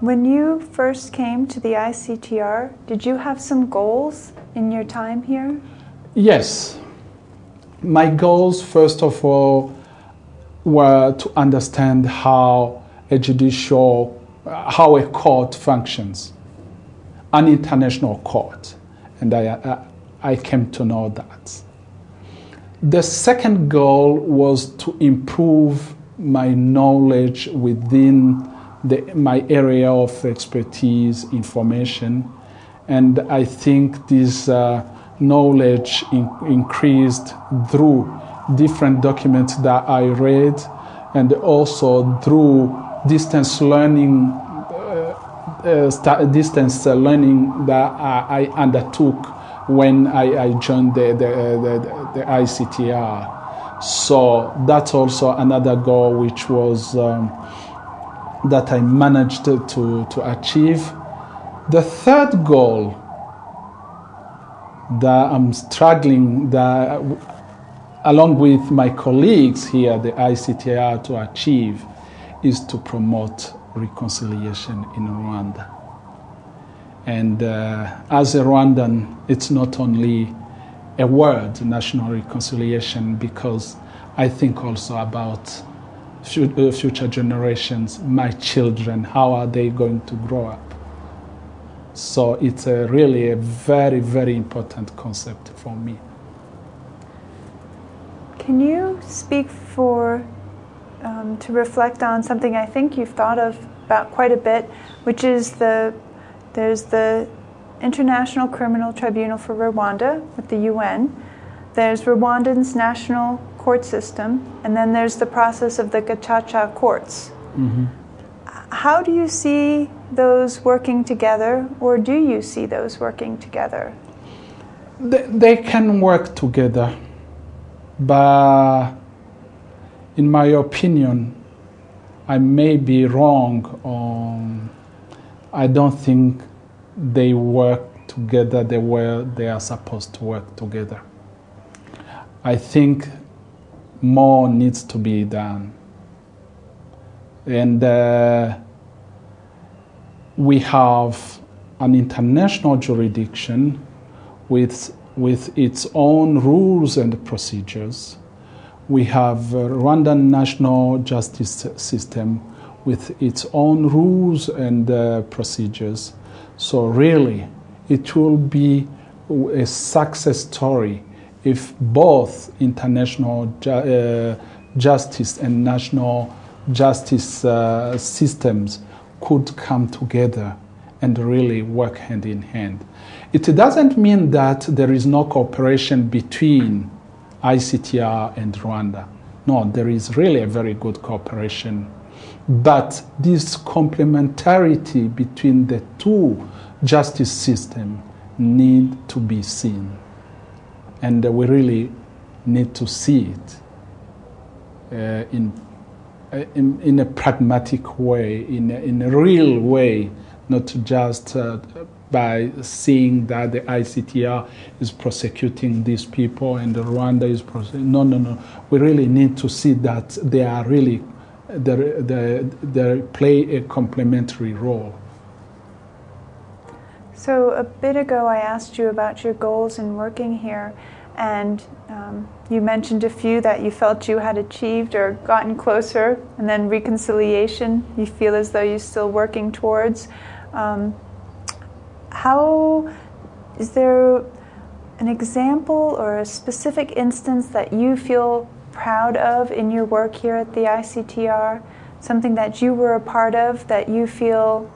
When you first came to the ICTR, did you have some goals in your time here? Yes. My goals, first of all, were to understand how a court functions, an international court, and I came to know that. The second goal was to improve my knowledge within my area of expertise, information, and I think this knowledge increased through different documents that I read, and also through distance learning that I undertook when I joined the ICTR. So that's also another goal which was that I managed to achieve. The third goal that I'm struggling along with my colleagues here at the ICTR to achieve is to promote reconciliation in Rwanda. And as a Rwandan, it's not only a word, national reconciliation, because I think also about future generations, my children, how are they going to grow up? So it's really a very, very important concept for me. Can you speak to reflect on something I think you've thought about quite a bit, which is there's the International Criminal Tribunal for Rwanda with the UN, there's Rwandan's national court system, and then there's the process of the Gacaca courts. Mm-hmm. How do you see those working together, or do you see those working together? They can work together, but in my opinion, I may be wrong. I don't think they work together the way they are supposed to work together. I think more needs to be done. And we have an international jurisdiction with its own rules and procedures. We have a Rwandan national justice system with its own rules and procedures. So really, it will be a success story if both international justice and national justice systems could come together and really work hand in hand. It doesn't mean that there is no cooperation between ICTR and Rwanda. No, there is really a very good cooperation. But this complementarity between the two justice systems need to be seen. And we really need to see it in a pragmatic way, in a real way, not just by seeing that the ICTR is prosecuting these people and Rwanda is prosecuting. No. We really need to see that they are really, they play a complementary role. So a bit ago I asked you about your goals in working here, and you mentioned a few that you felt you had achieved or gotten closer, and then reconciliation you feel as though you're still working towards. How is there an example or a specific instance that you feel proud of in your work here at the ICTR? Something that you were a part of that you feel?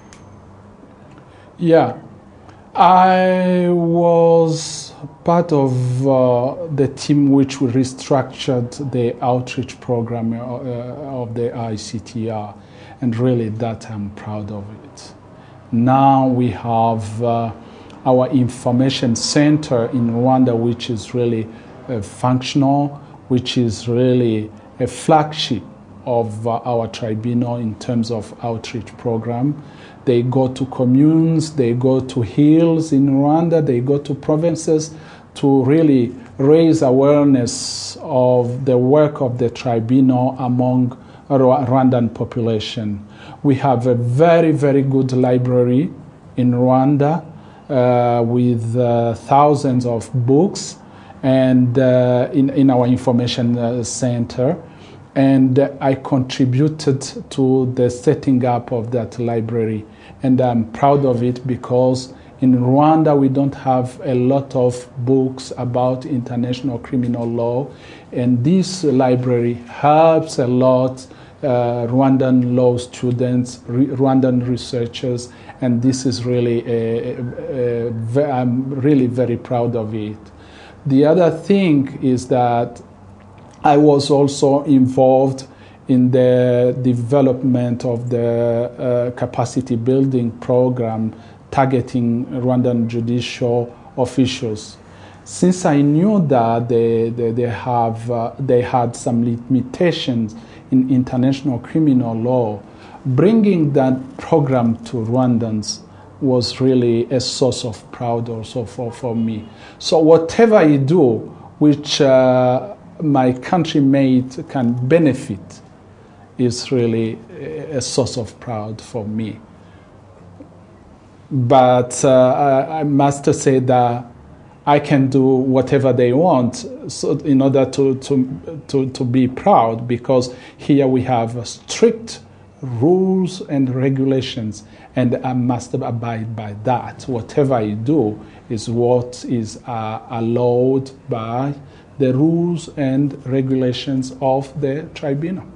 Yeah, I was part of the team which restructured the outreach program of the ICTR, and really that I'm proud of it. Now we have our information center in Rwanda, which is really functional, which is really a flagship of our tribunal in terms of outreach program. They go to communes, they go to hills in Rwanda, they go to provinces to really raise awareness of the work of the tribunal among Rwandan population. We have a very, very good library in Rwanda with thousands of books and in our information center. And I contributed to the setting up of that library. And I'm proud of it because in Rwanda we don't have a lot of books about international criminal law. And this library helps a lot Rwandan law students, Rwandan researchers, and this is really, I'm really very proud of it. The other thing is that I was also involved in the development of the capacity building program targeting Rwandan judicial officials. Since I knew that they had some limitations in international criminal law, bringing that program to Rwandans was really a source of pride also for me. So whatever I do, which my countrymates can benefit, is really a source of pride for me. But I must say that I can do whatever they want so in order to be proud, because here we have strict rules and regulations, and I must abide by that. Whatever I do is what is allowed by the rules and regulations of the tribunal.